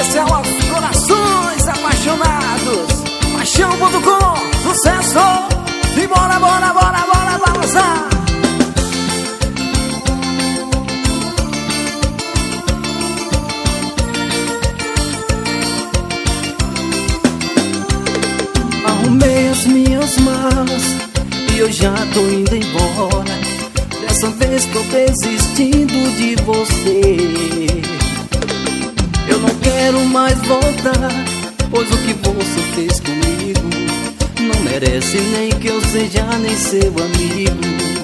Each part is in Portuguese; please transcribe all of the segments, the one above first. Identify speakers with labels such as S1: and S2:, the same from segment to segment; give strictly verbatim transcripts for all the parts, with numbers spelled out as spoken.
S1: especial aos corações apaixonados. Paixão ponto com, sucesso! E bora, bora, bora, bora balançar! Arrumei as minhas malas e eu já tô indo embora. Dessa vez tô desistindo de você. Eu não quero mais voltar, pois o que você fez comigo não merece nem que eu seja nem seu amigo.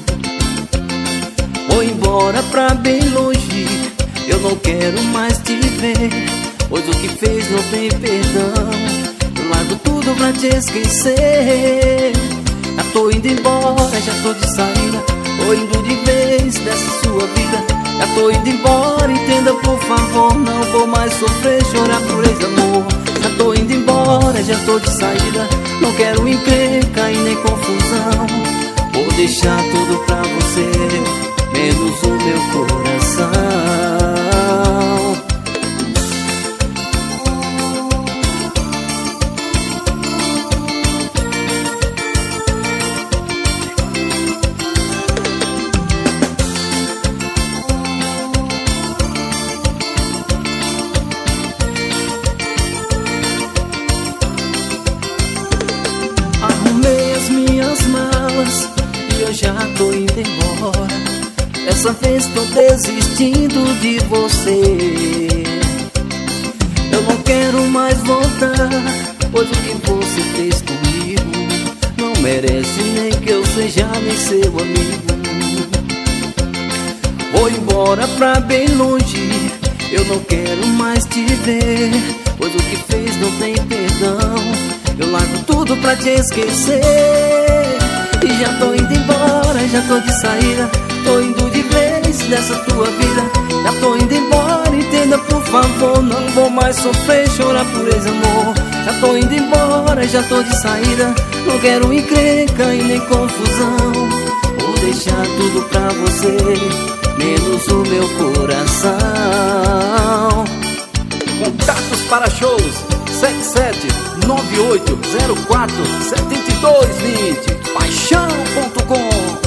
S1: Vou embora pra bem longe, eu não quero mais te ver, pois o que fez não tem perdão. Eu largo tudo pra te esquecer. Já tô indo embora, já tô de saída, tô indo de vez dessa sua vida. Já tô indo embora, entenda por favor, não vou mais sofrer, chorar por ex-amor. Já tô indo embora, já tô de saída, não quero encrenca e nem confusão. Vou deixar tudo pra você, menos o meu coração. Arrumei as minhas malas e eu já tô indo embora. Dessa vez tô desistindo de você. Eu não quero mais voltar, pois o que você fez comigo não merece nem que eu seja nem seu amigo. Vou embora pra bem longe, eu não quero mais te ver, pois o que fez não tem perdão. Eu largo tudo pra te esquecer. E já tô indo embora, já tô de saída, tô indo de vez dessa tua vida. Já tô indo embora, entenda por favor, não vou mais sofrer, chorar por ex-amor. Já tô indo embora, já tô de saída, não quero encrenca e nem confusão. Vou deixar tudo pra você, menos o meu coração.
S2: Contatos para shows sete sete nove oito zero quatro sete dois dois zero. Paixão ponto com